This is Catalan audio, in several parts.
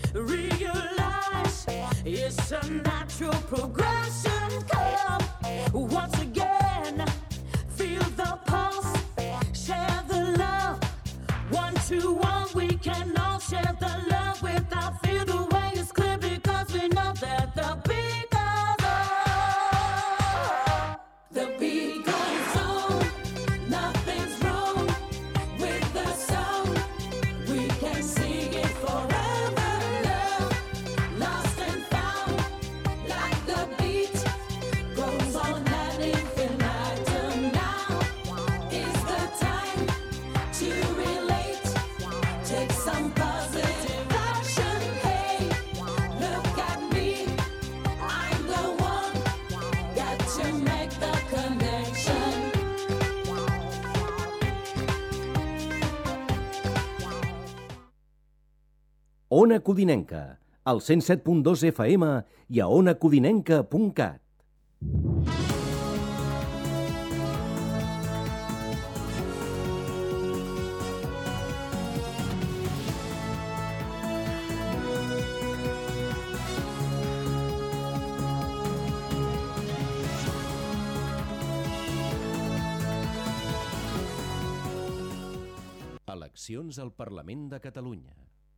Realize it's a natural progression. Come once again, feel the pulse, share the love. 1 to 1, we can all share the love without fear. The way is clear because we know that the beat goes on. The beat goes on. Nothing's wrong with the song. We can sing it forever. Love, lost and found, like the beat goes on ad infinitum. Now is the time to relate. Take some positive action. Hey, look at me. I'm the one. Got to make the connection. Ona Codinenca, al 107.2 FM i a onacodinenca.cat. Eleccions al Parlament de Catalunya.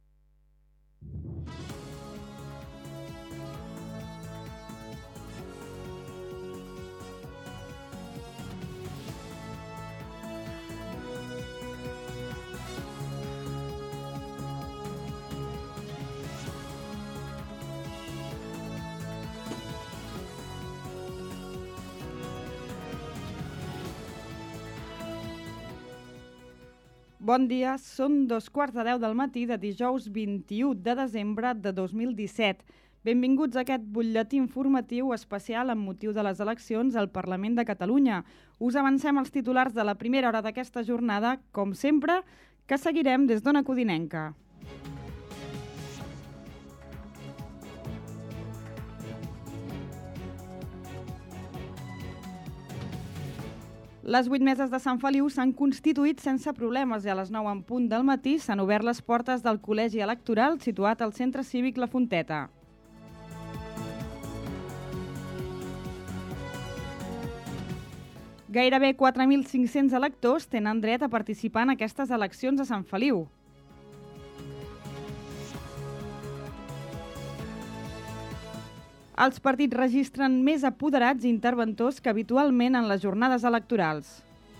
Bon dia, són 2:15 del matí de dijous 21 de desembre de 2017. Benvinguts a aquest butlletí informatiu especial amb motiu de les eleccions al Parlament de Catalunya. Us avancem els titulars de la primera hora d'aquesta jornada, com sempre, que seguirem des d'Ona Codinenca. Les 8 meses de Sant Feliu s'han constituït sense problemes i a les 9 en punt del matí s'han obert les portes del col·legi electoral situat al Centre Cívic La Fonteta. Gairebé 4.500 electors tenen dret a participar en aquestes eleccions a Sant Feliu. Els partits registren més apoderats i interventors que habitualment en les jornades electorals.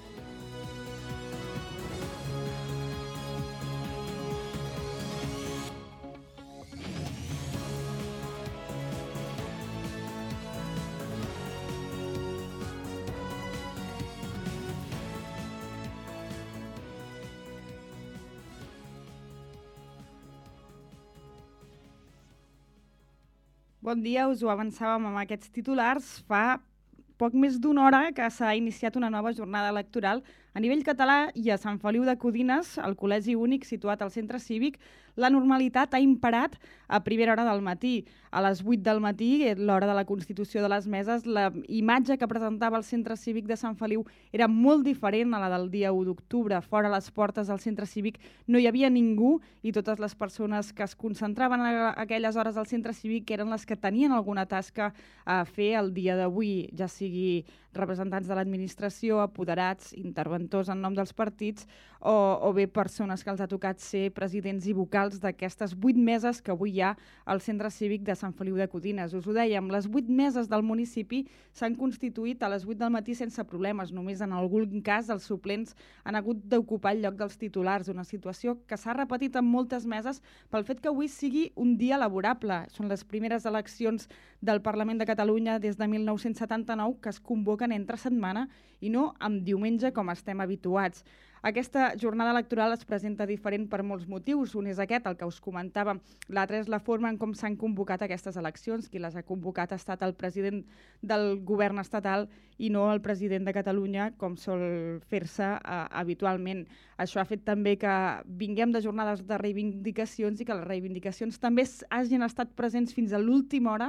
Bon dia, us ho avançàvem amb aquests titulars. Fa poc més d'una hora que s'ha iniciat una nova jornada electoral a nivell català i a Sant Feliu de Codines, el col·legi únic situat al centre cívic. La normalitat ha imparat a primera hora del matí. A les 8 del matí, l'hora de la constitució de les meses, la imatge que presentava el centre cívic de Sant Feliu era molt diferent a la del dia 1 d'octubre. Fora les portes del centre cívic no hi havia ningú i totes les persones que es concentraven a aquelles hores al centre cívic eren les que tenien alguna tasca a fer el dia d'avui, ja sigui representants de l'administració, apoderats, interventors en nom dels partits o bé persones que els ha tocat ser presidents i vocals d'aquestes 8 meses que avui hi ha al centre cívic de Sant Feliu de Codines. Us ho dèiem, les 8 meses del municipi s'han constituït a les 8 del matí sense problemes. Només en algun cas els suplents han hagut d'ocupar el lloc dels titulars, una situació que s'ha repetit en moltes meses pel fet que avui sigui un dia laborable. Són les primeres eleccions del Parlament de Catalunya des de 1979 que es convoquen entre setmana i no amb diumenge com estem habituats. Aquesta jornada electoral es presenta diferent per molts motius. Un és aquest, el que us comentàvem. L'altre és la forma en com s'han convocat aquestes eleccions. Qui les ha convocat ha estat el president del govern estatal i no el president de Catalunya, com sol fer-se habitualment. Això ha fet també que vinguem de jornades de reivindicacions i que les reivindicacions també hagin estat presents fins a l'última hora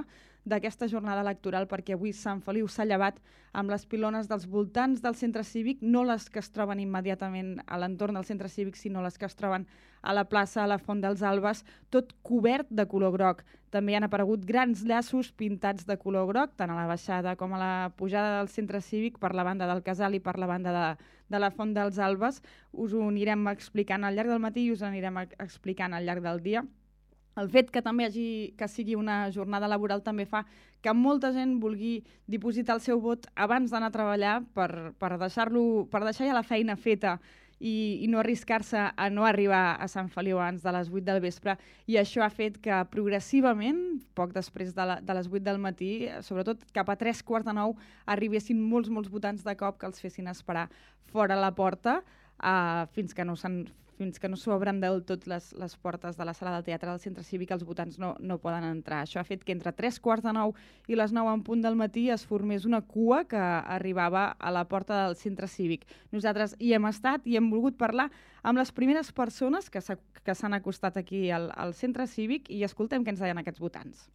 d'aquesta jornada electoral, perquè avui Sant Feliu s'ha llevat amb les pilones dels voltants del centre cívic, no les que es troben immediatament a l'entorn del centre cívic, sinó les que es troben a la plaça, a la Font dels Albes, tot cobert de color groc. També han aparegut grans llaços pintats de color groc, tant a la baixada com a la pujada del centre cívic, per la banda del Casal i per la banda de la Font dels Albes. Us ho anirem explicant al llarg del matí i us ho anirem explicant al llarg del dia. El fet que també que sigui una jornada laboral també fa que molta gent vulgui dipositar el seu vot abans d'anar a treballar per deixar ja la feina feta i no arriscar-se a no arribar a Sant Feliu abans de les 8 del vespre. I això ha fet que progressivament, poc després de les 8 del matí, sobretot cap a 3:45, arribessin molts votants de cop que els fessin esperar fora la porta fins que no s'obren del tot les portes de la sala del teatre del centre cívic, els votants no poden entrar. Això ha fet que entre 3:45 i les 9 en punt del matí es formés una cua que arribava a la porta del centre cívic. Nosaltres hi hem estat i hem volgut parlar amb les primeres persones que s'han acostat aquí al centre cívic i escoltem què ens deien aquests votants.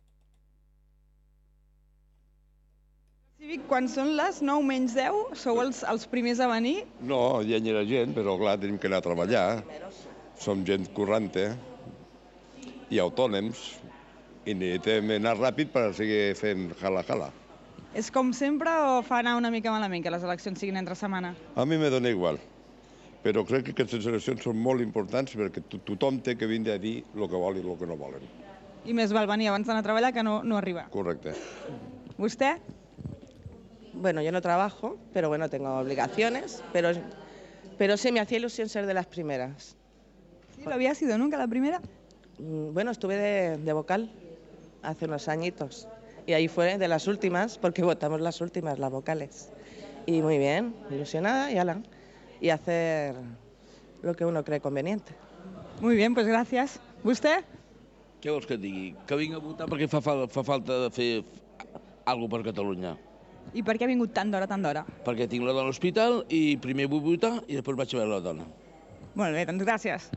Cívic, quan són les 9 menys 10, sou els primers a venir? No, ja hi era gent, però clar, tenim que anar a treballar. Som gent corrente i autònoms i necessitem anar ràpid per seguir fent jala-jala. És com sempre o fa anar una mica malament que les eleccions siguin entre setmana? A mi me dona igual, però crec que aquestes eleccions són molt importants perquè tothom té que vindre a dir el que vol i el que no volen. I més val venir abans d'anar a treballar que no arribar. Correcte. ¿Vostè? Bueno, yo no trabajo, pero bueno, tengo obligaciones, pero sí me hacía ilusión ser de las primeras. ¿Sí? ¿Lo había sido nunca la primera? Bueno, estuve de vocal hace unos añitos y ahí fue de las últimas, porque votamos las últimas, las vocales. Y muy bien, ilusionada y hacer lo que uno cree conveniente. Muy bien, pues gracias. ¿Vostè? Què vols que et digui? Que vinc a votar perquè fa falta de fer alguna cosa per Catalunya. I per què ha vingut tant d'hora? Perquè tinc la dona a l'hospital i primer vull votar i després vaig a veure la dona. Molt bé, doncs gràcies.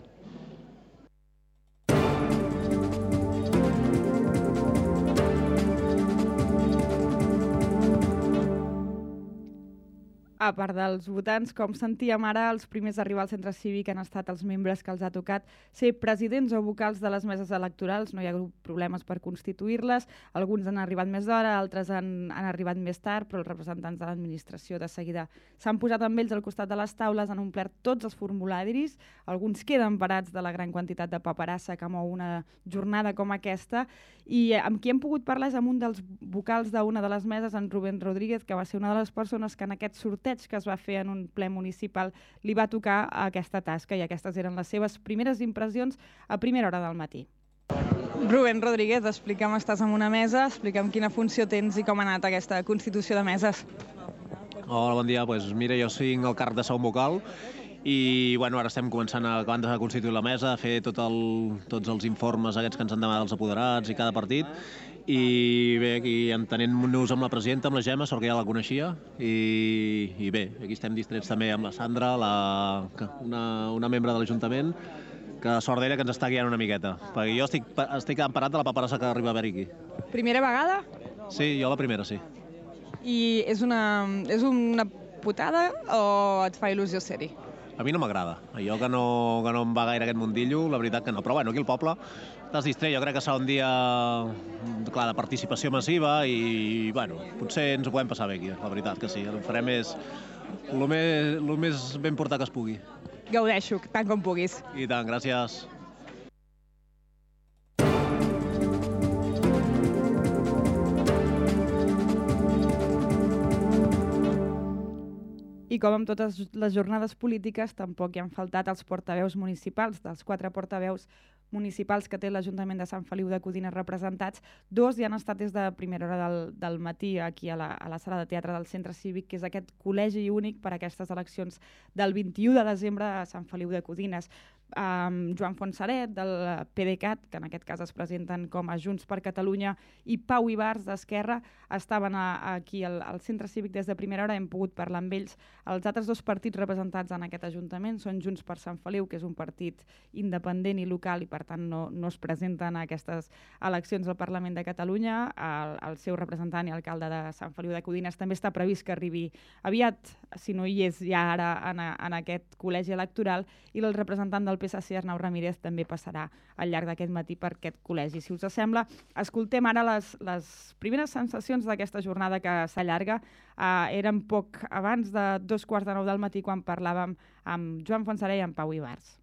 A part dels votants, com sentíem ara, els primers a arribar al centre cívic han estat els membres que els ha tocat ser presidents o vocals de les meses electorals. No hi ha hagut problemes per constituir-les. Alguns han arribat més d'hora, altres han arribat més tard, però els representants de l'administració de seguida s'han posat amb ells al costat de les taules, han omplert tots els formularis. Alguns queden parats de la gran quantitat de paperassa que mou una jornada com aquesta. I amb qui hem pogut parlar és amb un dels vocals d'una de les meses, en Rubén Rodríguez, que va ser una de les persones que en aquest sorteig que es va fer en un ple municipal li va tocar aquesta tasca i aquestes eren les seves primeres impressions a primera hora del matí. Rubén Rodríguez, explica'm, estàs en una mesa, explica'm quina funció tens i com ha anat aquesta constitució de meses. Hola, bon dia. Pues mira, jo tinc el càrrec de segon vocal i bueno, ara estem acabant de constituir la mesa, a fer tots els informes aquests que ens han demanat els apoderats i cada partit. I bé, aquí entenent-nos amb la presidenta, amb la Gemma, sort que ja la coneixia, i bé, aquí estem distrets també amb la Sandra, una membre de l'Ajuntament, que sort d'ella que ens està guiant una miqueta, perquè jo estic emparat de la paperassa que arriba a haver aquí. Primera vegada? Sí, jo la primera, sí. I és una putada o et fa il·lusió ser-hi? A mi no m'agrada. Jo que no em va gaire aquest mundillo, la veritat que no. Però bueno, aquí al poble estàs distret. Jo crec que serà un dia clar, de participació massiva i bueno, potser ens ho podem passar bé aquí, la veritat que sí. El farem el més ben portat que es pugui. Gaudeixo, tant com puguis. I tant, gràcies. I com amb totes les jornades polítiques, tampoc hi han faltat els portaveus municipals. Dels 4 portaveus municipals que té l'Ajuntament de Sant Feliu de Codines representats, 2 hi han estat des de primera hora del matí aquí a la sala de teatre del Centre Cívic, que és aquest col·legi únic per a aquestes eleccions del 21 de desembre a Sant Feliu de Codines. Joan Fontserè, del PDeCAT, que en aquest cas es presenten com a Junts per Catalunya, i Pau Ibars, d'Esquerra, estaven aquí al Centre Cívic des de primera hora, hem pogut parlar amb ells. Els altres dos partits representats en aquest Ajuntament són Junts per Sant Feliu, que és un partit independent i local i per tant no es presenten a aquestes eleccions al Parlament de Catalunya. El seu representant i alcalde de Sant Feliu de Codines també està previst que arribi aviat, si no hi és ja ara en aquest col·legi electoral, i el representant del PSC, Arnau Ramírez, també passarà al llarg d'aquest matí per aquest col·legi. Si us sembla, escoltem ara les primeres sensacions d'aquesta jornada que s'allarga. Eren poc abans de 2:15 del matí quan parlàvem amb Joan Fontserè i amb Pau Ibars.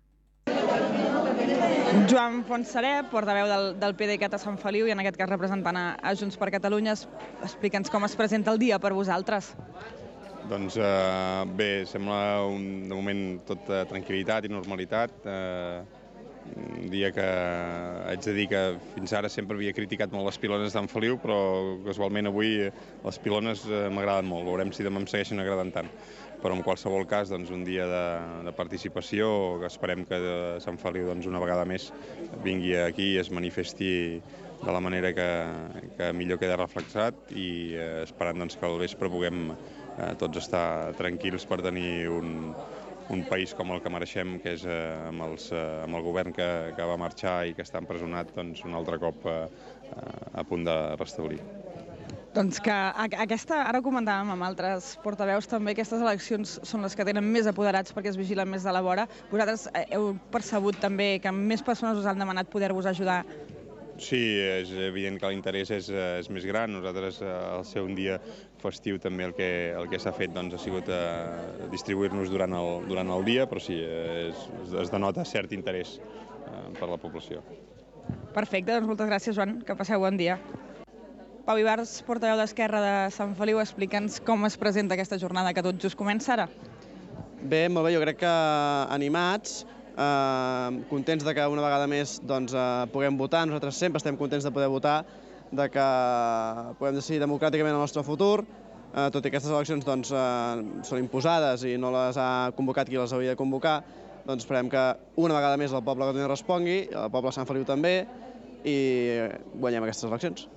Joan Fontserè, portaveu del PDeCAT a Sant Feliu i en aquest cas representant a Junts per Catalunya, explica'ns com es presenta el dia per vosaltres. Doncs bé, sembla de moment tot tranquil·litat i normalitat. Un dia que haig de dir que fins ara sempre havia criticat molt les pilones d'en Feliu, però casualment avui les pilones m'agraden molt. Veurem si demà em segueixen agradant tant. Però en qualsevol cas, doncs, un dia de participació, que esperem que Sant Feliu una vegada més vingui aquí i es manifesti de la manera que millor queda reflexat i esperant que al vespre puguem tots estar tranquils per tenir un país com el que mereixem, que és amb el govern que va marxar i que està empresonat un altre cop a punt de restablir. Doncs que ara ho comentàvem amb altres portaveus també, aquestes eleccions són les que tenen més apoderats perquè es vigilen més de la vora. Vosaltres heu percebut també que més persones us han demanat poder-vos ajudar? Sí, és evident que l'interès és més gran. Nosaltres, al ser un dia festiu, també el que s'ha fet ha sigut distribuir-nos durant el dia, però sí, es denota cert interès per la població. Perfecte, doncs moltes gràcies, Joan, que passeu bon dia. Pau Ibars, portaveu d'Esquerra de Sant Feliu, explica'ns com es presenta aquesta jornada que tot just comença ara. Bé, molt bé, jo crec que animats, contents de que una vegada més puguem votar. Nosaltres sempre estem contents de poder votar, de que puguem decidir democràticament el nostre futur, tot i que aquestes eleccions són imposades i no les ha convocat qui les hauria de convocar. Doncs esperem que una vegada més el poble de Catalunya respongui, el poble de Sant Feliu també, i guanyem aquestes eleccions.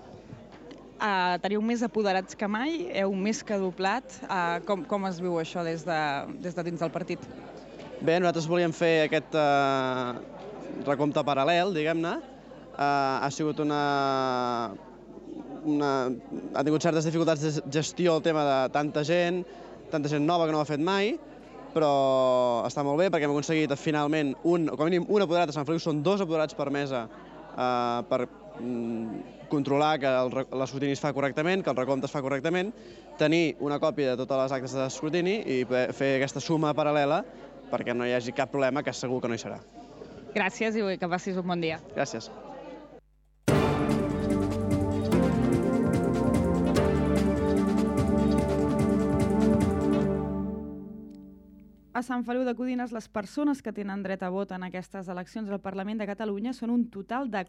Teniu més apoderats que mai, heu més que doblat. Com es viu això des de dins del partit? Bé, nosaltres volíem fer aquest recompte paral·lel, diguem-ne. Ha sigut ha tingut certes dificultats de gestió el tema de tanta gent nova que no ho ha fet mai, però està molt bé perquè hem aconseguit finalment com a mínim un apoderat a Sant Feliu, són 2 apoderats per mesa per controlar que l'escrutini es fa correctament, que el recompte es fa correctament, tenir una còpia de totes les actes d'escrutini i fer aquesta suma paral·lela perquè no hi hagi cap problema, que segur que no hi serà. Gràcies i que passis un bon dia. Gràcies. A Sant Feliu de Codines, les persones que tenen dret a vot en aquestes eleccions al Parlament de Catalunya són un total de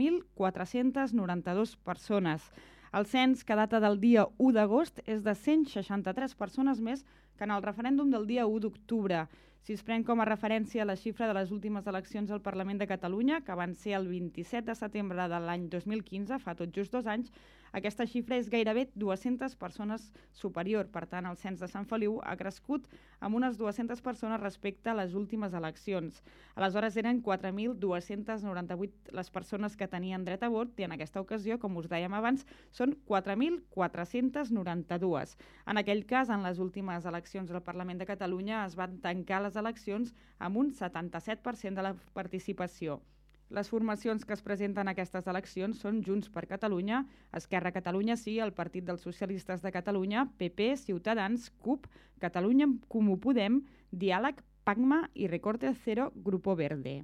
4.492 persones. El cens, que data del dia 1 d'agost, és de 163 persones més que en el referèndum del dia 1 d'octubre. Si es pren com a referència la xifra de les últimes eleccions al Parlament de Catalunya, que van ser el 27 de setembre de l'any 2015, fa tot just 2 anys, aquesta xifra és gairebé 200 persones superior. Per tant, el cens de Sant Feliu ha crescut amb unes 200 persones respecte a les últimes eleccions. Aleshores eren 4.298 les persones que tenien dret a vot i en aquesta ocasió, com us dèiem abans, són 4.492. En aquell cas, en les últimes eleccions al Parlament de Catalunya es van tancar les eleccions amb un 77% de la participació. Les formacions que es presenten a aquestes eleccions són Junts per Catalunya, Esquerra Catalunya Sí, el Partit dels Socialistes de Catalunya, PP, Ciutadans, CUP, Catalunya en Comú Podem, Diàleg, PACMA i Recorte Cero, Grupo Verde.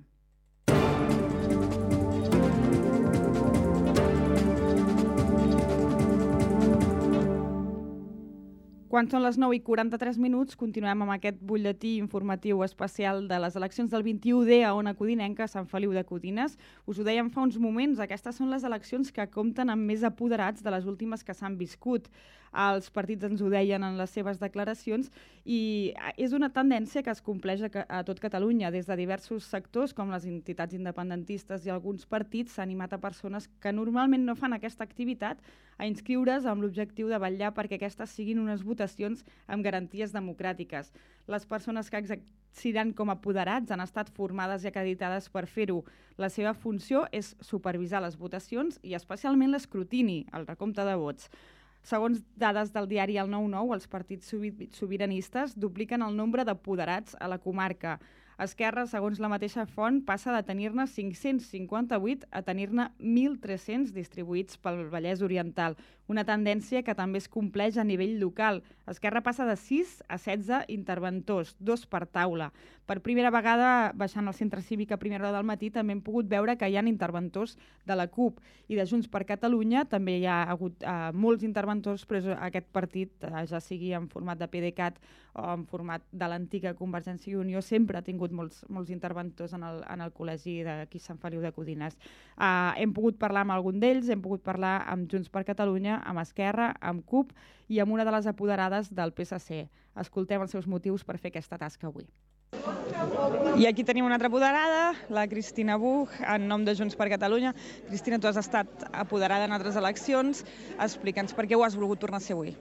Quan són les 9:43, continuem amb aquest butlletí informatiu especial de les eleccions del 21D a Ona Codinenca, a Sant Feliu de Codines. Us ho dèiem fa uns moments, aquestes són les eleccions que compten amb més apoderats de les últimes que s'han viscut. Els partits ens ho deien en les seves declaracions i és una tendència que es compleix a tot Catalunya. Des de diversos sectors, com les entitats independentistes i alguns partits, s'ha animat a persones que normalment no fan aquesta activitat a inscriure's amb l'objectiu de vetllar perquè aquestes siguin unes votacions amb garanties democràtiques. Les persones que exerciran com a apoderats han estat formades i acreditades per fer-ho. La seva funció és supervisar les votacions i especialment l'escrutini, el recompte de vots. Segons dades del diari El 9-9, els partits sobiranistes dupliquen el nombre d'apoderats a la comarca. Esquerra, segons la mateixa font, passa de tenir-ne 558 a tenir-ne 1.300 distribuïts pel Vallès Oriental, una tendència que també es compleix a nivell local. Esquerra passa de 6 a 16 interventors, 2 per taula. Per primera vegada, baixant al centre cívic a primera hora del matí, també hem pogut veure que hi ha interventors de la CUP i de Junts per Catalunya. També hi ha hagut molts interventors, però aquest partit, ja sigui en format de PDeCAT o en format de l'antiga Convergència i Unió, sempre ha tingut molts interventors en el col·legi d'aquí Sant Feliu de Codines. Hem pogut parlar amb algun d'ells, hem pogut parlar amb Junts per Catalunya, amb Esquerra, amb CUP i amb una de les apoderades del PSC. Escoltem els seus motius per fer aquesta tasca avui. I aquí tenim una altra apoderada, la Cristina Buch, en nom de Junts per Catalunya. Cristina, tu has estat apoderada en altres eleccions. Explica'ns per què ho has volgut tornar a ser avui.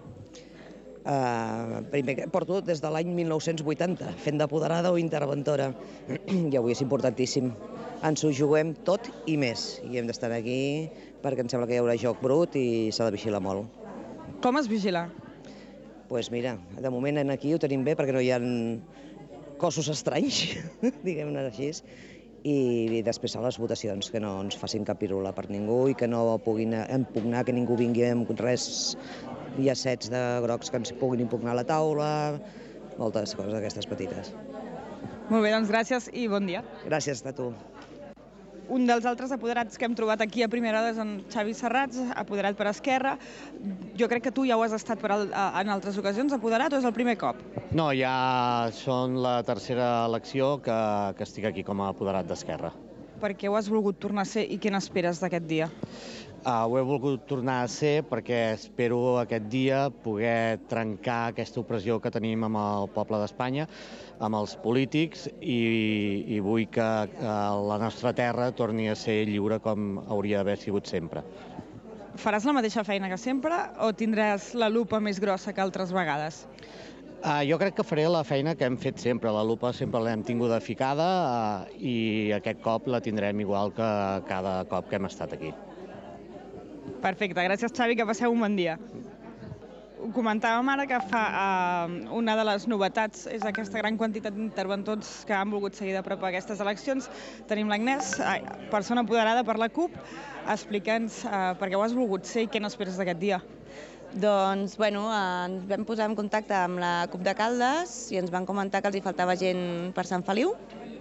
Primer, porto des de l'any 1980 fent d'apoderada o interventora i avui és importantíssim. Ens ho juguem tot i més i hem d'estar aquí perquè em sembla que hi haurà joc brut i s'ha de vigilar molt. Com es vigila? Doncs mira, de moment aquí ho tenim bé perquè no hi ha cossos estranys, diguem-ne així, i després a les votacions, que no ens facin cap pirula per ningú i que no puguin impugnar, que ningú vingui amb res llacets de grocs que ens puguin impugnar a la taula, moltes coses d'aquestes petites. Molt bé, doncs gràcies i bon dia. Gràcies a tu. Un dels altres apoderats que hem trobat aquí a primera hora és en Xavi Serrats, apoderat per Esquerra. Jo crec que tu ja ho has estat en altres ocasions apoderat o és el primer cop? No, ja són la tercera elecció que estic aquí com a apoderat d'Esquerra. Per què ho has volgut tornar a ser i què n'esperes d'aquest dia? Ho he volgut tornar a ser perquè espero aquest dia poder trencar aquesta opressió que tenim amb el poble d'Espanya, amb els polítics, i vull que la nostra terra torni a ser lliure com hauria d'haver sigut sempre. Faràs la mateixa feina que sempre o tindràs la lupa més grossa que altres vegades? Jo crec que faré la feina que hem fet sempre. La lupa sempre l'hem tinguda ficada i aquest cop la tindrem igual que cada cop que hem estat aquí. Perfecte, gràcies Xavi, que passeu un bon dia. Ho comentàvem ara que una de les novetats és aquesta gran quantitat d'interventors que han volgut seguir de prop aquestes eleccions. Tenim l'Agnès, persona apoderada per la CUP. Explica'ns per què ho has volgut ser i què n'esperes d'aquest dia. Doncs, ens vam posar en contacte amb la CUP de Caldes i ens van comentar que els hi faltava gent per Sant Feliu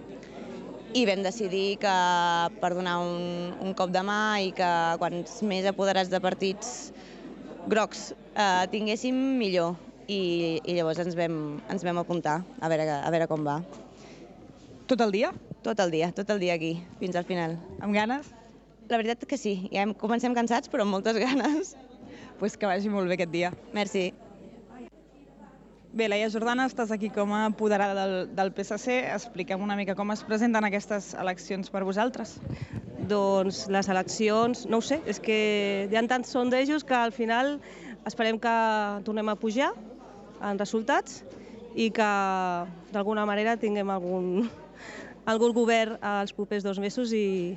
i vam decidir que per donar un cop de mà i que quants més apoderats de partits grocs tinguéssim, millor. I llavors ens vam apuntar a veure com va. Tot el dia? Tot el dia aquí, fins al final. Amb ganes? La veritat que sí, ja comencem cansats però amb moltes ganes. Pues que vagi molt bé aquest dia. Merci. Bé, Laia Jordana, estàs aquí com a apoderada del PSC. Expliquem una mica com es presenten aquestes eleccions per vosaltres. Doncs les eleccions, no ho sé, és que hi ha tants sondejos que al final esperem que tornem a pujar en resultats i que d'alguna manera tinguem algun govern als propers 2 mesos i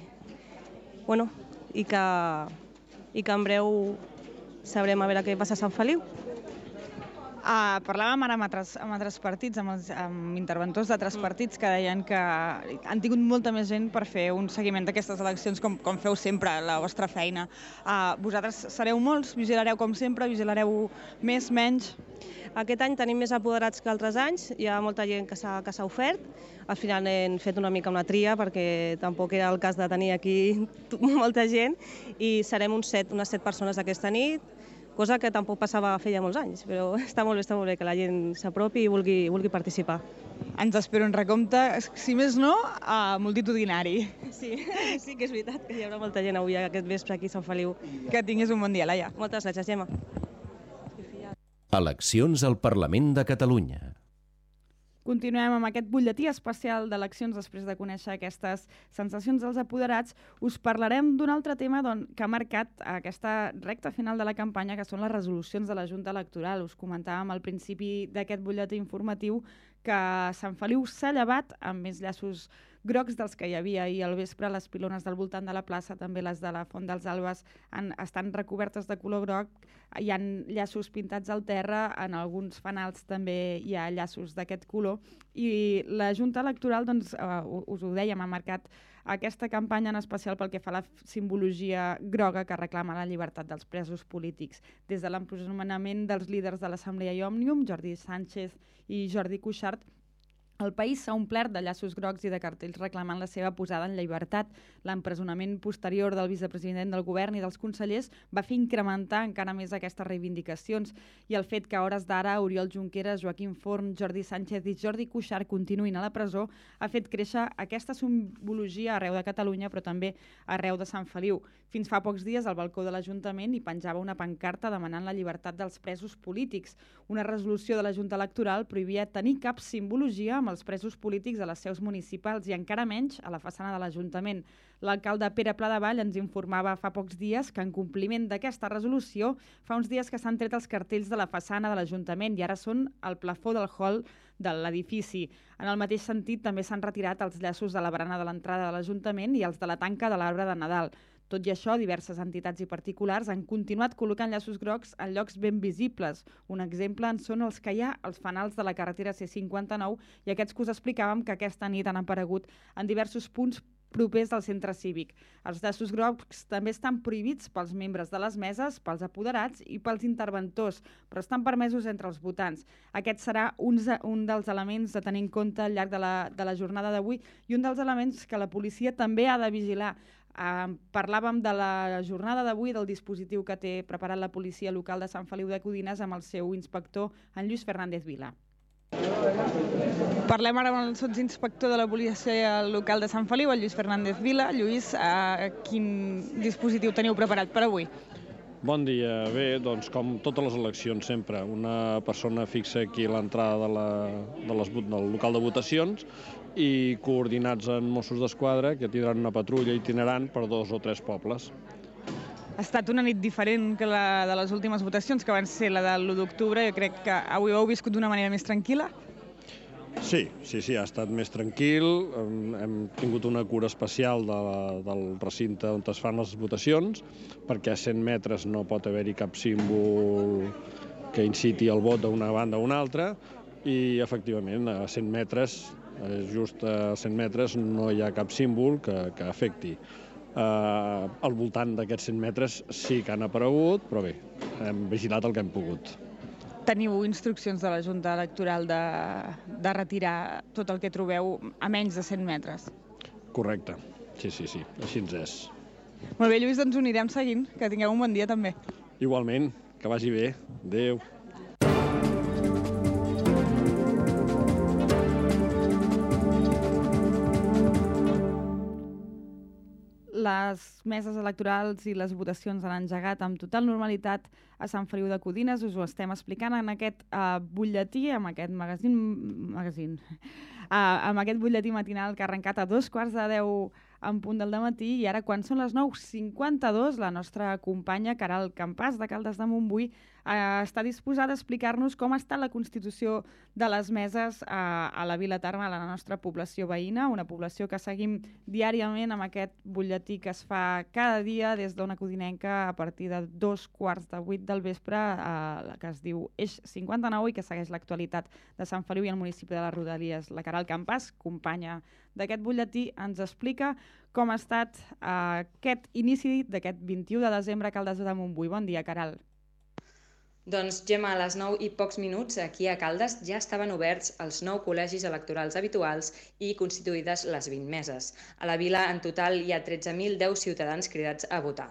que en breu sabrem a veure què passa a Sant Feliu. Parlàvem ara amb altres partits, amb interventors d'altres partits que deien que han tingut molta més gent per fer un seguiment d'aquestes eleccions com feu sempre, la vostra feina. Vosaltres sereu molts, vigilareu com sempre, vigilareu més, menys? Aquest any tenim més apoderats que altres anys, hi ha molta gent que s'ha ofert. Al final hem fet una mica una tria perquè tampoc era el cas de tenir aquí molta gent i serem unes 7 persones aquesta nit. cosa que tampoc passava feia molts anys, però està molt bé que la gent s'apropi i vulgui participar. Ens espera un recompte, si més no, multitudinari. Sí que és veritat que hi haurà molta gent avui aquest vespre aquí a Sant Feliu. Que tinguis un bon dia, Laia. Moltes gràcies, Gemma. Eleccions al Parlament de Catalunya. Continuem amb aquest butlletí especial d'eleccions. Després de conèixer aquestes sensacions dels apoderats, us parlarem d'un altre tema que ha marcat aquesta recta final de la campanya, que són les resolucions de la Junta Electoral. Us comentàvem al principi d'aquest butlletí informatiu que Sant Feliu s'ha llevat amb més llaços grocs dels que hi havia ahir al vespre. Les pilones del voltant de la plaça, també les de la Font dels Albes, estan recobertes de color groc. Hi ha llaços pintats al terra, en alguns fanals també hi ha llaços d'aquest color. I la Junta Electoral, doncs, us ho dèiem, ha marcat aquesta campanya en especial pel que fa a la simbologia groga que reclama la llibertat dels presos polítics. Des de l'empresonament dels líders de l'Assemblea i Òmnium, Jordi Sánchez i Jordi Cuixart, el país s'ha omplert de llaços grocs i de cartells reclamant la seva posada en llibertat. L'empresonament posterior del vicepresident del govern i dels consellers va fer incrementar encara més aquestes reivindicacions, i el fet que a hores d'ara Oriol Junqueras, Joaquim Forn, Jordi Sánchez i Jordi Cuixart continuïn a la presó ha fet créixer aquesta simbologia arreu de Catalunya, però també arreu de Sant Feliu. Fins fa pocs dies al balcó de l'Ajuntament hi penjava una pancarta demanant la llibertat dels presos polítics. Una resolució de la Junta Electoral prohibia tenir cap simbologia amb els presos polítics a les seus municipals i encara menys a la façana de l'Ajuntament. L'alcalde Pere Pladevall ens informava fa pocs dies que en compliment d'aquesta resolució fa uns dies que s'han tret els cartells de la façana de l'Ajuntament i ara són al plafó del hall de l'edifici. En el mateix sentit també s'han retirat els llaços de la barana de l'entrada de l'Ajuntament i els de la tanca de l'arbre de Nadal. Tot i això, diverses entitats i particulars han continuat col·locant llaços grocs en llocs ben visibles. Un exemple en són els que hi ha als fanals de la carretera C59 i aquests que us explicàvem que aquesta nit han aparegut en diversos punts propers del centre cívic. Els llaços grocs també estan prohibits pels membres de les meses, pels apoderats i pels interventors, però estan permesos entre els votants. Aquest serà un dels elements a tenir en compte al llarg de la jornada d'avui i un dels elements que la policia també ha de vigilar. Parlàvem de la jornada d'avui, del dispositiu que té preparat la policia local de Sant Feliu de Codines amb el seu inspector, en Lluís Fernández Vila. Parlem ara amb el sotsinspector de la policia local de Sant Feliu, el Lluís Fernández Vila. Lluís, quin dispositiu teniu preparat per avui? Bon dia. Bé, doncs com totes les eleccions sempre, una persona fixa aquí a l'entrada del local de votacions i coordinats amb Mossos d'Esquadra que tindran una patrulla itinerant per 2 o 3 pobles. Ha estat una nit diferent que la de les últimes votacions, que van ser la de l'1 d'octubre. Jo crec que avui ho heu viscut d'una manera més tranquil·la. Sí, ha estat més tranquil. Hem tingut una cura especial del recinte on es fan les votacions, perquè a 100 metres no pot haver-hi cap símbol que inciti el vot d'una banda o una altra, i efectivament a 100 metres, just a 100 metres, no hi ha cap símbol que afecti. Al voltant d'aquests 100 metres sí que han aparegut, però bé, hem vigilat el que hem pogut. Teniu instruccions de la Junta Electoral de retirar tot el que trobeu a menys de 100 metres? Correcte, sí, així és. Molt bé, Lluís, doncs ho anirem seguint. Que tingueu un bon dia també. Igualment, que vagi bé. Adéu. Les meses electorals i les votacions han engegat amb total normalitat a Sant Feliu de Codines. Us ho estem explicant en aquest butlletí, amb aquest amb aquest butlletí matinal que ha arrencat a 9:15 en punt del dematí, i ara, quan són les 9:52, la nostra companya Caral Campàs, de Caldes de Montbui, està disposada a explicar-nos com està la constitució de les meses a la Vila Tarma, a la nostra població veïna, una població que seguim diàriament amb aquest butlletí que es fa cada dia des d'Ona Codinenca a partir de 7:15 del vespre, que es diu Eix 59 i que segueix l'actualitat de Sant Feliu i el municipi de les Rodalies. La Caral Campàs, companya d'aquest butlletí, ens explica com ha estat aquest inici d'aquest 21 de desembre a Caldes de Montbui. Bon dia, Caral. Doncs, Gemma, a les 9 i pocs minuts, aquí a Caldes ja estaven oberts els 9 col·legis electorals habituals i constituïdes les 20 meses. A la vila, en total, hi ha 13.010 ciutadans cridats a votar.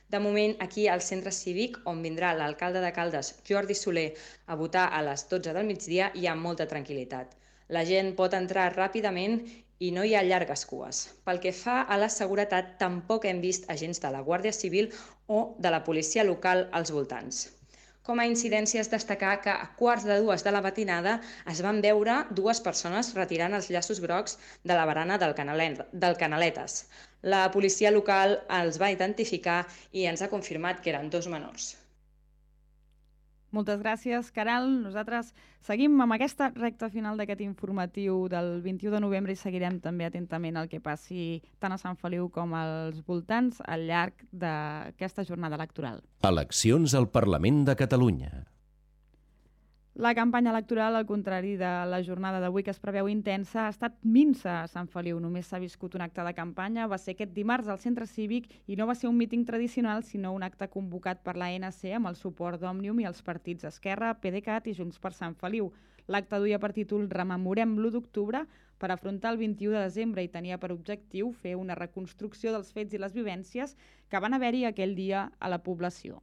De moment, aquí al centre cívic, on vindrà l'alcalde de Caldes, Jordi Soler, a votar a les 12 del migdia, hi ha molta tranquil·litat. La gent pot entrar ràpidament i no hi ha llargues cues. Pel que fa a la seguretat, tampoc hem vist agents de la Guàrdia Civil o de la policia local als voltants. Com a incidències, destacar que a 1:45 de la matinada es van veure 2 persones retirant els llaços grocs de la barana del Canaletes. La policia local els va identificar i ens ha confirmat que eren 2 menors. Moltes gràcies, Caral. Nosaltres seguim amb aquesta recta final d'aquest informatiu del 21 de novembre i seguirem també atentament el que passi tant a Sant Feliu com als voltants al llarg d'aquesta jornada electoral. Eleccions al Parlament de Catalunya. La campanya electoral, al contrari de la jornada d'avui que es preveu intensa, ha estat minsa a Sant Feliu. Només s'ha viscut un acte de campanya, va ser aquest dimarts al centre cívic i no va ser un míting tradicional, sinó un acte convocat per l'ANC amb el suport d'Òmnium i els partits Esquerra, PDeCAT i Junts per Sant Feliu. L'acte duia per títol Rememorem l'1 d'octubre per afrontar el 21 de desembre i tenia per objectiu fer una reconstrucció dels fets i les vivències que van haver-hi aquell dia a la població.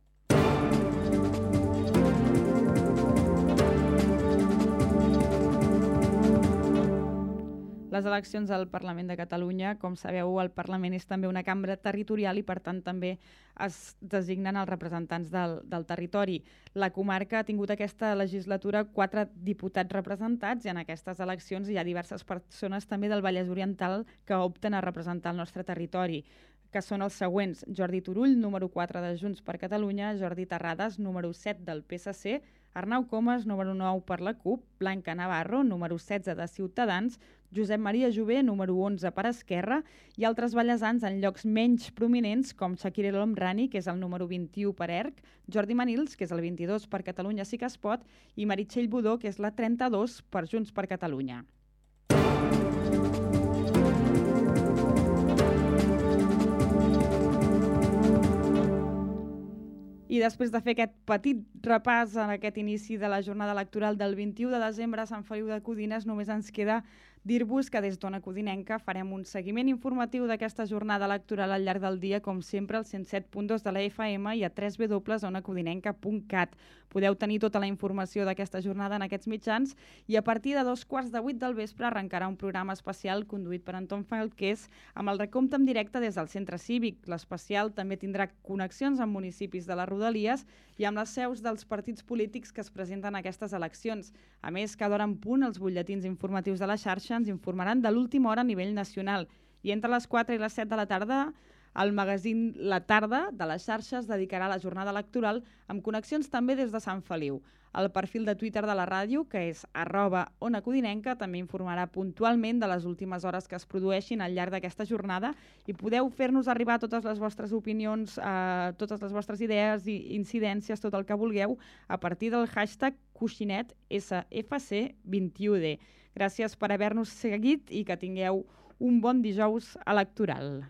Les eleccions al Parlament de Catalunya, com sabeu, el Parlament és també una cambra territorial i, per tant, també es designen els representants del territori. La comarca ha tingut aquesta legislatura 4 diputats representats i en aquestes eleccions hi ha diverses persones també del Vallès Oriental que opten a representar el nostre territori, que són els següents: Jordi Turull, número 4 de Junts per Catalunya, Jordi Terrades, número 7 del PSC, Arnau Comas, número 9 per la CUP, Blanca Navarro, número 16 de Ciutadans, Josep Maria Jové, número 11 per Esquerra, i altres vallesans en llocs menys prominents com Shakir El Homrani, que és el número 21 per ERC, Jordi Manils, que és el 22 per Catalunya Sí que es pot, i Meritxell Budó, que és la 32 per Junts per Catalunya. I després de fer aquest petit repàs en aquest inici de la jornada electoral del 21 de desembre a Sant Feliu de Codines, només ens queda dir-vos que des d'Ona Codinenca farem un seguiment informatiu d'aquesta jornada electoral al llarg del dia, com sempre, al 107.2 de la FM i a www.onacodinenca.cat. Podeu tenir tota la informació d'aquesta jornada en aquests mitjans i a partir de 7:15 del vespre arrencarà un programa especial conduït per Anton Falqués amb el recompte en directe des del centre cívic. L'especial també tindrà connexions amb municipis de les Rodalies i amb les seus dels partits polítics que es presenten a aquestes eleccions. A més, cada hora en punt, els butlletins informatius de la xarxa ens informaran de l'última hora a nivell nacional. I entre les 4 i les 7 de la tarda, el magazín La Tarda de la xarxa es dedicarà a la jornada electoral amb connexions també des de Sant Feliu. El perfil de Twitter de la ràdio, que és @onacodinenca, també informarà puntualment de les últimes hores que es produeixin al llarg d'aquesta jornada i podeu fer-nos arribar totes les vostres opinions, totes les vostres idees i incidències, tot el que vulgueu, a partir del hashtag Coixinet SFC21D. Gràcies per haver-nos seguit i que tingueu un bon dijous electoral.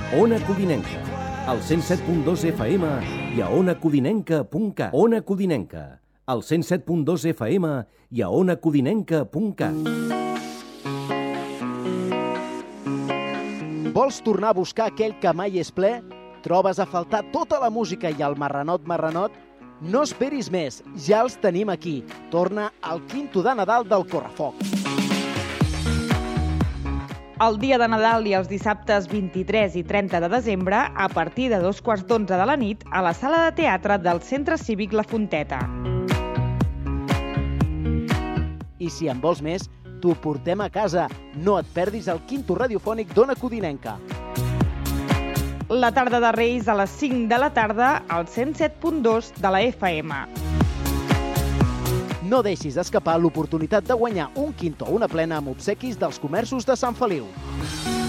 Ona Codinenca, al 107.2 FM i a onacodinenca.cat. Ona Codinenca, al 107.2 FM i a onacodinenca.cat. Vols tornar a buscar aquell que mai és ple? Trobes a faltar tota la música i el marranot? No esperis més, ja els tenim aquí. Torna al Quinto de Nadal del Correfoc. El dia de Nadal i els dissabtes 23 i 30 de desembre, a partir de 2:15 de la nit, a la sala de teatre del Centre Cívic La Fonteta. I si en vols més, t'ho portem a casa. No et perdis el Quinto radiofònic d'Ona Codinenca. La tarda de Reis a les 5 de la tarda al 107.2 de la FM. No deixis escapar l'oportunitat de guanyar un quinto o una plena amb obsequis dels comerços de Sant Feliu.